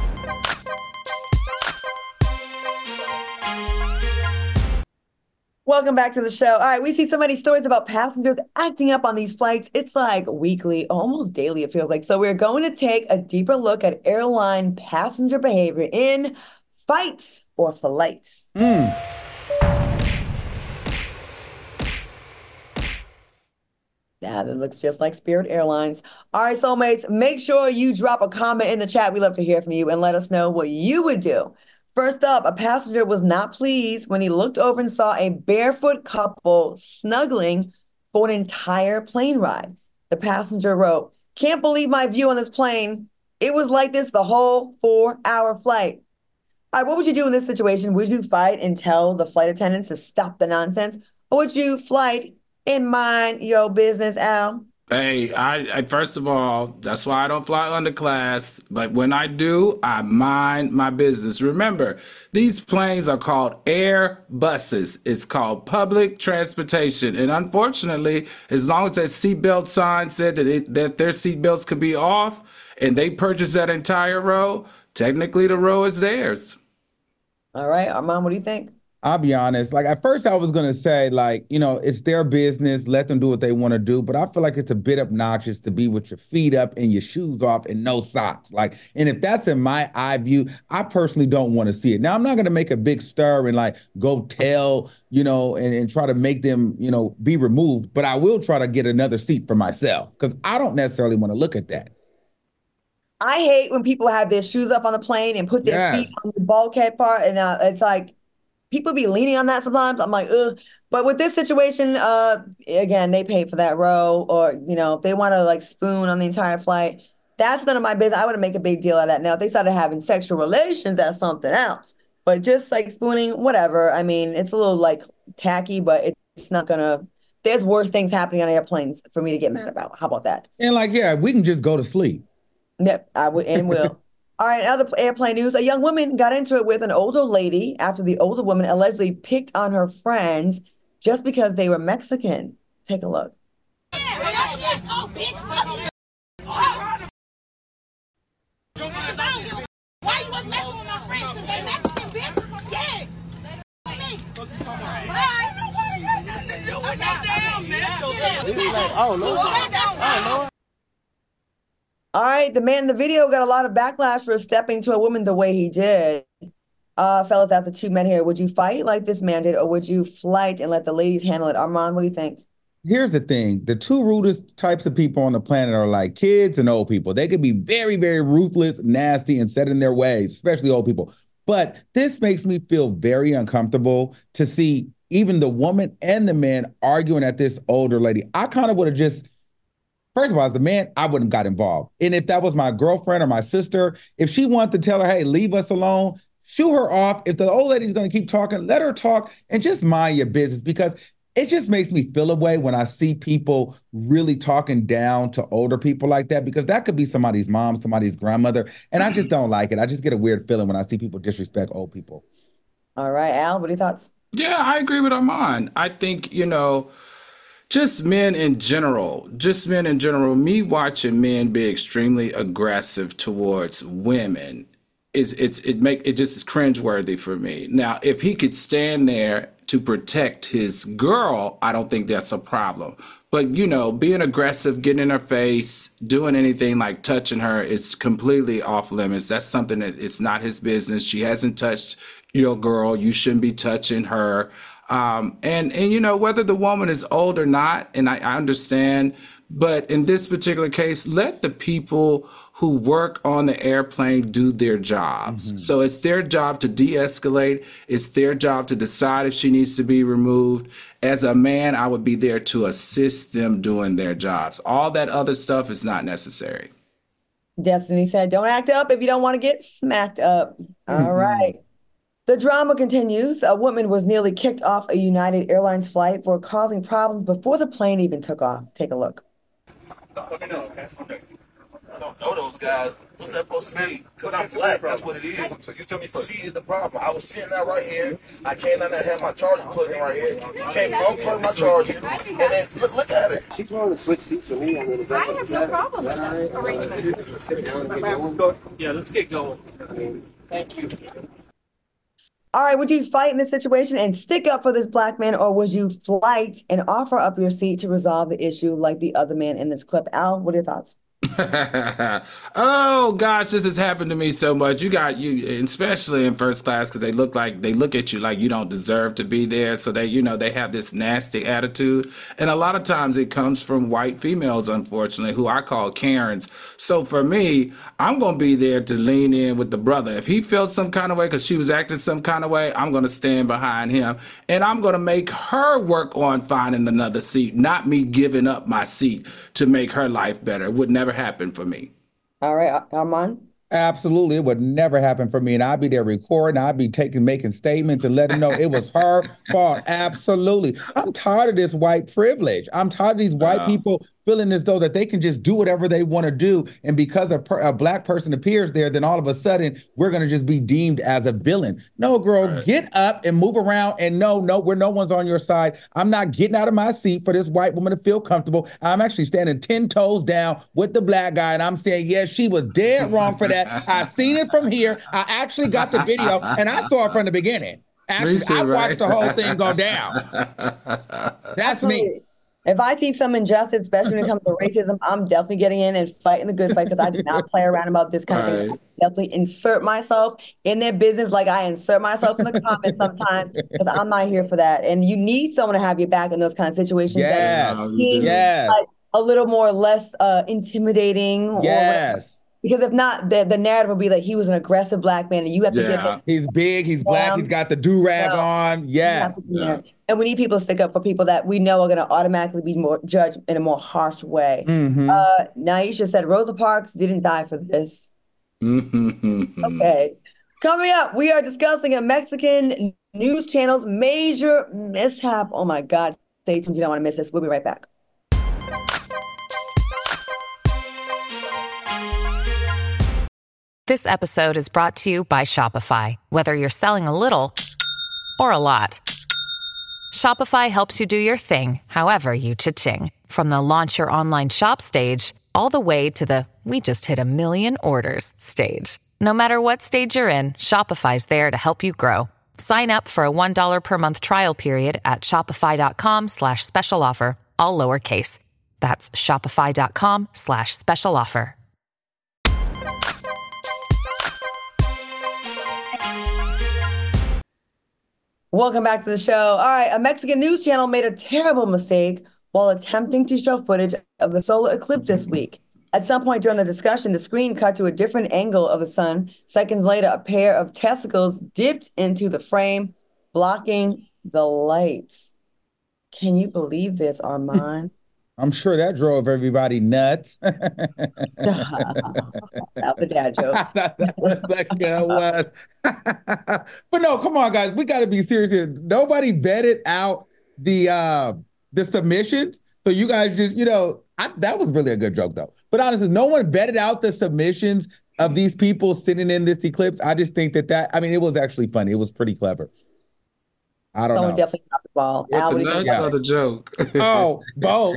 Welcome back to the show. All right, we see so many stories about passengers acting up on these flights. It's like weekly, almost daily, it feels like. So we're going to take a deeper look at airline passenger behavior in fights or flights. Yeah, that looks just like Spirit Airlines. All right, soulmates, make sure you drop a comment in the chat. We love to hear from you and let us know what you would do. First up, a passenger was not pleased when he looked over and saw a barefoot couple snuggling for an entire plane ride. The passenger wrote, "Can't believe my view on this plane. It was like this the whole 4-hour flight." All right, what would you do in this situation? Would you fight and tell the flight attendants to stop the nonsense? Or would you flight and mind your business, Al? Hey, I first of all, that's why I don't fly underclass. But when I do, I mind my business. Remember, these planes are called air buses. It's called public transportation. And unfortunately, as long as that seatbelt sign said that their seatbelts could be off and they purchased that entire row, technically the row is theirs. All right, Armand, what do you think? I'll be honest. Like at first I was going to say like, it's their business. Let them do what they want to do. But I feel like it's a bit obnoxious to be with your feet up and your shoes off and no socks. Like, and if that's in my eye view, I personally don't want to see it. Now, I'm not going to make a big stir and like go tell, and try to make them, be removed. But I will try to get another seat for myself because I don't necessarily want to look at that. I hate when people have their shoes up on the plane and put their feet on the bulkhead part. And it's like, people be leaning on that sometimes. I'm like, ugh. But with this situation, again, they paid for that row, or if they want to like spoon on the entire flight, that's none of my business. I wouldn't make a big deal out of that. Now, if they started having sexual relations, that's something else. But just like spooning, whatever. I mean, it's a little like tacky, but it's not gonna. There's worse things happening on airplanes for me to get mad about. How about that? And like, yeah, we can just go to sleep. Yep, I would and will. All right, other airplane news. A young woman got into it with an older lady after the older woman allegedly picked on her friends just because they were Mexican. Take a look. Why you was messing with my friends? Because they Mexican, bitch? Yeah. All right, the man in the video got a lot of backlash for stepping to a woman the way he did. Fellas, as the two men here, would you fight like this man did, or would you flight and let the ladies handle it? Armand, what do you think? Here's the thing. The two rudest types of people on the planet are like kids and old people. They can be very, very ruthless, nasty, and set in their ways, especially old people. But this makes me feel very uncomfortable to see even the woman and the man arguing at this older lady. I kind of would have just, first of all, as the man, I wouldn't have got involved. And if that was my girlfriend or my sister, if she wanted to tell her, hey, leave us alone, shoo her off. If the old lady's going to keep talking, let her talk and just mind your business, because it just makes me feel a way when I see people really talking down to older people like that, because that could be somebody's mom, somebody's grandmother. And I just don't like it. I just get a weird feeling when I see people disrespect old people. All right, Al, what are your thoughts? Yeah, I agree with Armand. I think, just men in general, me watching men be extremely aggressive towards women, it just is cringeworthy for me. Now, if he could stand there to protect his girl, I don't think that's a problem. But, being aggressive, getting in her face, doing anything like touching her, it's completely off limits. That's something that it's not his business. She hasn't touched your girl. You shouldn't be touching her. And whether the woman is old or not, and I understand, but in this particular case, let the people who work on the airplane do their jobs. Mm-hmm. So it's their job to de-escalate. It's their job to decide if she needs to be removed. As a man, I would be there to assist them doing their jobs. All that other stuff is not necessary. Destiny said, don't act up if you don't want to get smacked up. Mm-hmm. All right. The drama continues. A woman was nearly kicked off a United Airlines flight for causing problems before the plane even took off. Take a look. I don't know those guys. What's that supposed to be? Because I'm black. That's what it is. So you tell me first. She is the problem. I was sitting there right here. I came down there and had my charger plugged in right here. She came unplug my charger. And then look at her. She's willing to switch seats with me. I mean, I have no problem with that arrangement. Sit down and get going. Yeah, let's get going. I mean, thank you. All right, would you fight in this situation and stick up for this black man, or would you flight and offer up your seat to resolve the issue like the other man in this clip? Al, what are your thoughts? Oh gosh, this has happened to me so much. Especially in first class, because they look at you like you don't deserve to be there. So they have this nasty attitude, and a lot of times it comes from white females, unfortunately, who I call Karens. So for me, I'm gonna be there to lean in with the brother. If he felt some kind of way because she was acting some kind of way, I'm gonna stand behind him, and I'm gonna make her work on finding another seat, not me giving up my seat to make her life better. It would never happen for me. All right, Armand? Absolutely. It would never happen for me. And I'd be there recording. I'd be making statements and letting know it was her fault. Absolutely. I'm tired of this white privilege. I'm tired of these white people feeling as though that they can just do whatever they want to do. And because a black person appears there, then all of a sudden we're going to just be deemed as a villain. No, girl, get up and move around. And no, where no one's on your side. I'm not getting out of my seat for this white woman to feel comfortable. I'm actually standing 10 toes down with the black guy. And I'm saying, yes, she was dead wrong for that. I've seen it from here. I actually got the video and I saw it from the beginning. Actually, I watched the whole thing go down. That's me. If I see some injustice, especially when it comes to racism, I'm definitely getting in and fighting the good fight because I do not play around about this kind of thing. I definitely insert myself in their business like I insert myself in the comments sometimes because I'm not here for that. And you need someone to have your back in those kind of situations. Yes. Yes. Like a little more less intimidating. Yes. Because if not, the narrative will be that he was an aggressive black man and you have to get he's big, he's black, he's got the do-rag on. Yes. And we need people to stick up for people that we know are going to automatically be more judged in a more harsh way. Naisha said Rosa Parks didn't die for this. Okay. Coming up, we are discussing a Mexican news channel's major mishap. Oh my God. Stay tuned. You don't want to miss this. We'll be right back. This episode is brought to you by Shopify. Whether you're selling a little or a lot, Shopify helps you do your thing, however you cha-ching. From the launch your online shop stage, all the way to the we just hit 1 million orders stage. No matter what stage you're in, Shopify's there to help you grow. Sign up for a $1 per month trial period at shopify.com/special offer, all lowercase. That's shopify.com/special offer. Welcome back to the show. All right, a Mexican news channel made a terrible mistake while attempting to show footage of the solar eclipse this week. At some point during the discussion, the screen cut to a different angle of the sun. Seconds later, a pair of testicles dipped into the frame, blocking the lights. Can you believe this, Armand? I'm sure that drove everybody nuts. That was a dad joke. That was a good one. But no, come on, guys. We got to be serious here. Nobody vetted out the submissions. So you guys just, that was really a good joke, though. But honestly, no one vetted out the submissions of these people sitting in this eclipse. I just think it was actually funny. It was pretty clever. I don't know. Someone definitely dropped the ball. Al, the nuts or the joke? Oh, both.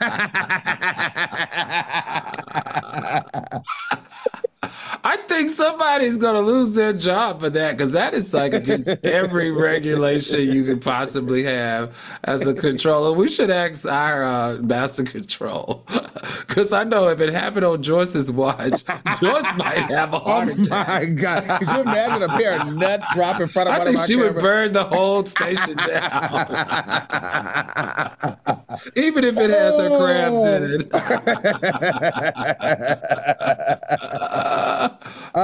I think somebody's going to lose their job for that because that is like against every regulation you could possibly have as a controller. We should ask our master control because I know if it happened on Joyce's watch, Joyce might have a heart attack. Oh my God. Could you imagine a pair of nuts drop in front of one of my I think she would burn the whole station down. Even if it has her crabs in it.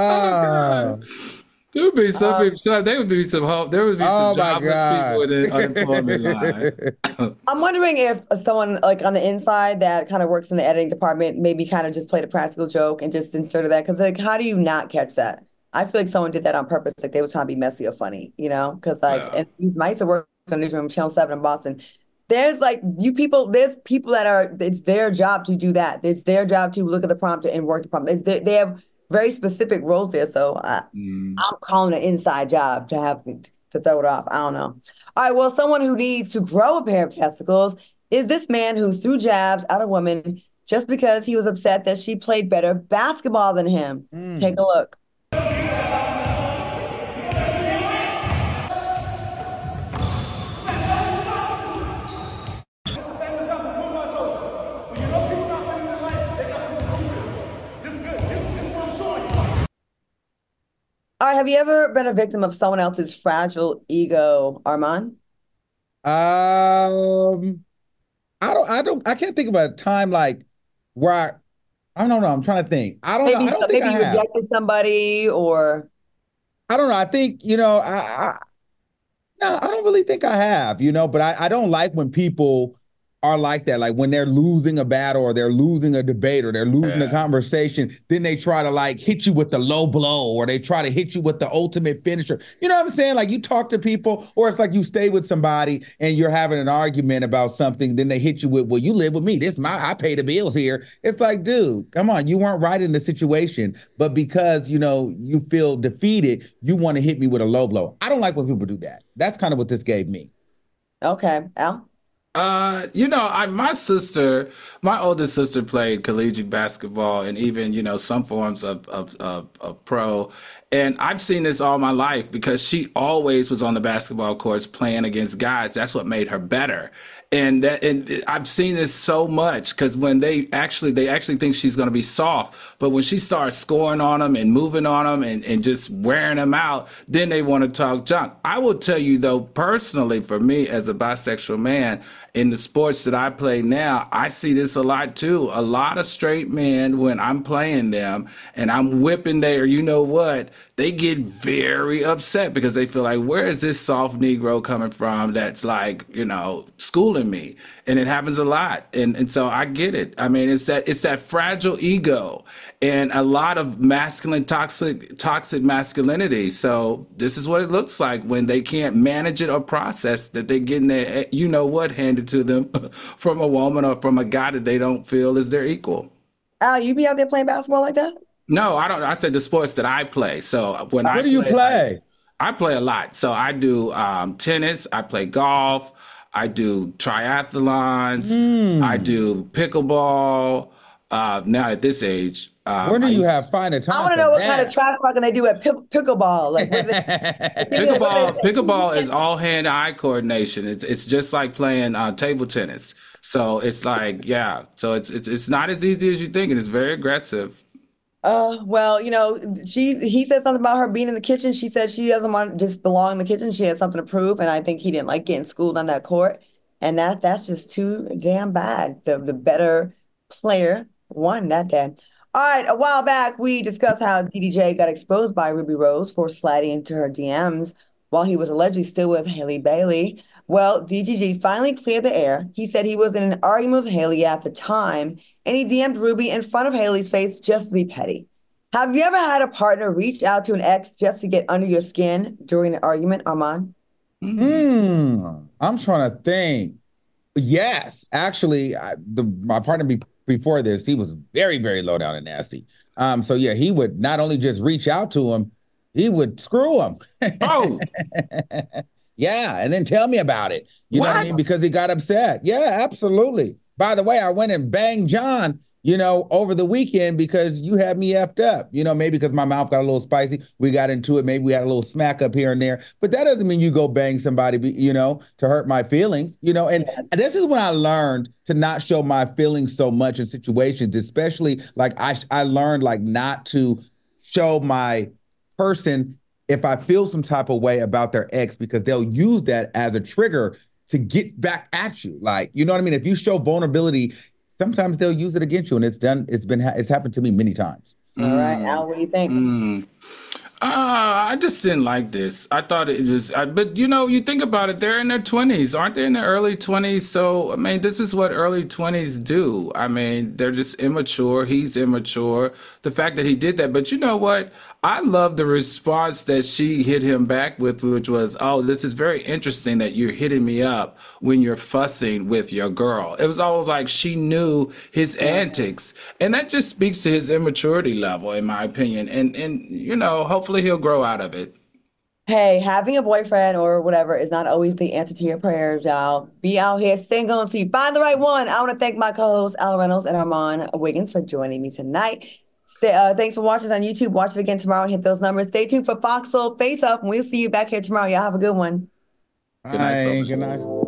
There would be some people. There would be some jobless people in the unemployment line. I'm wondering if someone like on the inside that kind of works in the editing department maybe kind of just played a practical joke and just inserted that because how do you not catch that? I feel like someone did that on purpose, like they were trying to be messy or funny, because and these mice are working on Newsroom Channel 7 in Boston. There's there's people that it's their job to do that. It's their job to look at the prompt and work the prompt. They have very specific roles there. So I'm calling it an inside job to throw it off. I don't know. All right. Well, someone who needs to grow a pair of testicles is this man who threw jabs at a woman just because he was upset that she played better basketball than him. Take a look. have you ever been a victim of someone else's fragile ego, Armand? I can't think of a time like where I don't know. I'm trying to think. I don't know. I don't think maybe I you have. rejected somebody or. I don't know. I think, no, I don't really think I have, but I don't like when people are like that. Like when they're losing a battle or they're losing a debate or they're losing a conversation, then they try to like hit you with the low blow or they try to hit you with the ultimate finisher. You know what I'm saying? Like you talk to people or it's like you stay with somebody and you're having an argument about something. Then they hit you with, well, you live with me. I pay the bills here. It's like, dude, come on. You weren't right in the situation. But because, you feel defeated, you want to hit me with a low blow. I don't like when people do that. That's kind of what this gave me. Okay. Al? My oldest sister played collegiate basketball and even, some forms of pro. And I've seen this all my life because she always was on the basketball courts playing against guys. That's what made her better. And I've seen this so much because when they actually think she's going to be soft, but when she starts scoring on them and moving on them and just wearing them out, then they want to talk junk. I will tell you though, personally, for me as a bisexual man, in the sports that I play now, I see this a lot too. A lot of straight men, when I'm playing them and I'm whipping their, they get very upset because they feel like, where is this soft Negro coming from that's like, schooling me? And it happens a lot. And so I get it. I mean, it's that fragile ego and a lot of masculine, toxic masculinity. So this is what it looks like when they can't manage it or process that they're getting their, handed to them from a woman or from a guy that they don't feel is their equal. Al, you be out there playing basketball like that? No, I don't. I said the sports that I play. So when What do you play? I play a lot. So I do tennis. I play golf. I do triathlons. I do pickleball. Now at this age, where do you find a time? I want to know what kind of trash talking they do at pickleball. Like pickleball is all hand-eye coordination. It's just like playing table tennis. So it's like So it's not as easy as you think, and it's very aggressive. Well, he said something about her being in the kitchen. She said she doesn't want to just belong in the kitchen. She had something to prove, and I think he didn't like getting schooled on that court. And that's just too damn bad. The better player won that day. All right, a while back, we discussed how DDJ got exposed by Ruby Rose for sliding into her DMs while he was allegedly still with Halle Bailey. Well, DGG finally cleared the air. He said he was in an argument with Halle at the time, and he DM'd Ruby in front of Haley's face just to be petty. Have you ever had a partner reach out to an ex just to get under your skin during an argument, Armand? I'm trying to think. Yes, actually, my partner before this, he was very, very low down and nasty. So yeah, he would not only just reach out to him, he would screw him. Oh. Yeah, and then tell me about it. You know what I mean? Because he got upset. Yeah, absolutely. By the way, I went and banged John, over the weekend because you had me effed up. Maybe because my mouth got a little spicy. We got into it. Maybe we had a little smack up here and there. But that doesn't mean you go bang somebody, to hurt my feelings. And this is when I learned to not show my feelings so much in situations, especially like I learned like not to show my person if I feel some type of way about their ex, because they'll use that as a trigger to get back at you. Like, you know what I mean? If you show vulnerability, sometimes they'll use it against you, and it's happened to me many times. All right, Al, what do you think? I just didn't like this. I thought it was, but you think about it, they're in their 20s, aren't they in their early 20s? So, I mean, this is what early 20s do. I mean, they're just immature. He's immature. The fact that he did that, but you know what? I love the response that she hit him back with, which was, oh, this is very interesting that you're hitting me up when you're fussing with your girl. It was almost like she knew his antics. And that just speaks to his immaturity level, in my opinion. And hopefully he'll grow out of it. Hey, having a boyfriend or whatever is not always the answer to your prayers, y'all. Be out here single until you find the right one. I want to thank my co-hosts, Al Reynolds and Armand Wiggins, for joining me tonight. Thanks for watching us on YouTube. Watch it again tomorrow. Hit those numbers. Stay tuned for Fox Soul Face Off, and we'll see you back here tomorrow. Y'all have a good one. Good night. Good night.